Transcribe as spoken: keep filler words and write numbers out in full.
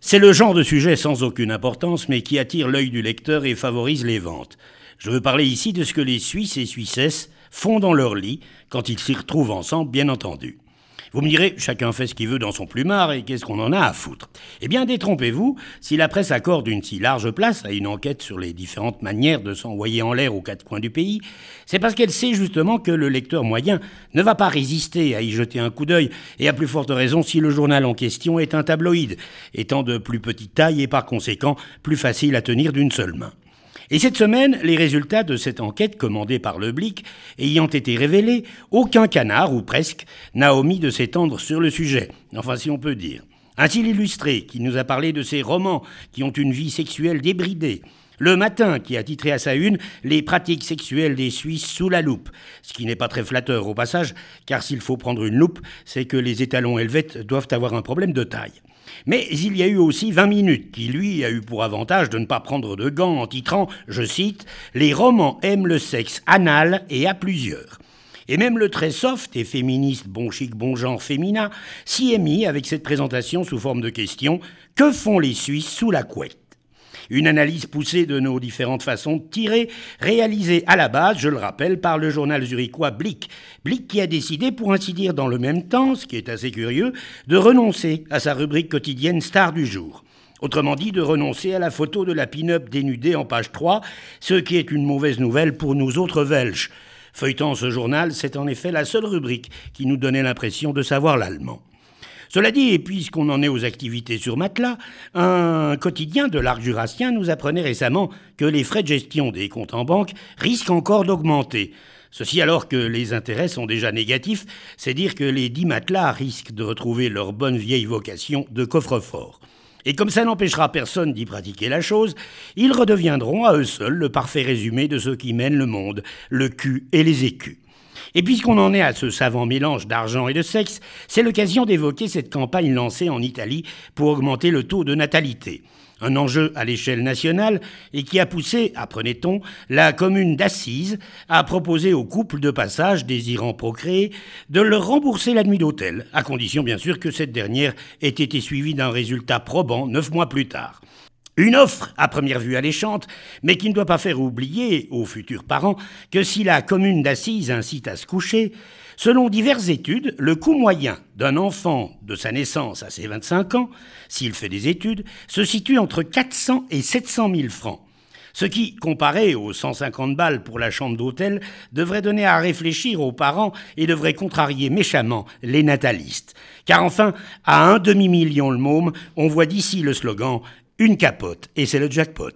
C'est le genre de sujet sans aucune importance, mais qui attire l'œil du lecteur et favorise les ventes. Je veux parler ici de ce que les Suisses et Suissesses font dans leur lit, quand ils s'y retrouvent ensemble, bien entendu. Vous me direz, chacun fait ce qu'il veut dans son plumard, et qu'est-ce qu'on en a à foutre? Eh bien, détrompez-vous, si la presse accorde une si large place à une enquête sur les différentes manières de s'envoyer en l'air aux quatre coins du pays, c'est parce qu'elle sait justement que le lecteur moyen ne va pas résister à y jeter un coup d'œil, et à plus forte raison si le journal en question est un tabloïd, étant de plus petite taille et par conséquent plus facile à tenir d'une seule main. Et cette semaine, les résultats de cette enquête commandée par le Blick ayant été révélés, aucun canard, ou presque, n'a omis de s'étendre sur le sujet, enfin si on peut dire. Ainsi l'Illustré, qui nous a parlé de ces romans qui ont une vie sexuelle débridée. Le Matin, qui a titré à sa une « Les pratiques sexuelles des Suisses sous la loupe », ce qui n'est pas très flatteur au passage, car s'il faut prendre une loupe, c'est que les étalons helvètes doivent avoir un problème de taille. Mais il y a eu aussi vingt minutes, qui lui a eu pour avantage de ne pas prendre de gants en titrant, je cite, « Les romans aiment le sexe anal et à plusieurs ». Et même le très soft et féministe bon chic bon genre féminin s'y est mis avec cette présentation sous forme de question « Que font les Suisses sous la couette ?» Une analyse poussée de nos différentes façons de tirer, réalisée à la base, je le rappelle, par le journal zurichois Blick. Blick qui a décidé, pour ainsi dire dans le même temps, ce qui est assez curieux, de renoncer à sa rubrique quotidienne Star du jour. Autrement dit, de renoncer à la photo de la pin-up dénudée en page trois, ce qui est une mauvaise nouvelle pour nous autres Welsh. Feuilletant ce journal, c'est en effet la seule rubrique qui nous donnait l'impression de savoir l'allemand. Cela dit, et puisqu'on en est aux activités sur matelas, un quotidien de l'arc jurassien nous apprenait récemment que les frais de gestion des comptes en banque risquent encore d'augmenter. Ceci alors que les intérêts sont déjà négatifs, c'est dire que les dix matelas risquent de retrouver leur bonne vieille vocation de coffre-fort. Et comme ça n'empêchera personne d'y pratiquer la chose, ils redeviendront à eux seuls le parfait résumé de ceux qui mènent le monde, le cul et les écus. Et puisqu'on en est à ce savant mélange d'argent et de sexe, c'est l'occasion d'évoquer cette campagne lancée en Italie pour augmenter le taux de natalité. Un enjeu à l'échelle nationale et qui a poussé, apprenait-on, la commune d'Assise à proposer aux couples de passage désirant procréer de leur rembourser la nuit d'hôtel, à condition bien sûr que cette dernière ait été suivie d'un résultat probant neuf mois plus tard. Une offre à première vue alléchante, mais qui ne doit pas faire oublier aux futurs parents que si la commune d'Assise incite à se coucher, selon diverses études, le coût moyen d'un enfant de sa naissance à ses vingt-cinq ans, s'il fait des études, se situe entre quatre cents et sept cent mille francs. Ce qui, comparé aux cent cinquante balles pour la chambre d'hôtel, devrait donner à réfléchir aux parents et devrait contrarier méchamment les natalistes. Car enfin, à un demi-million le môme, on voit d'ici le slogan « Une capote, et c'est le jackpot ».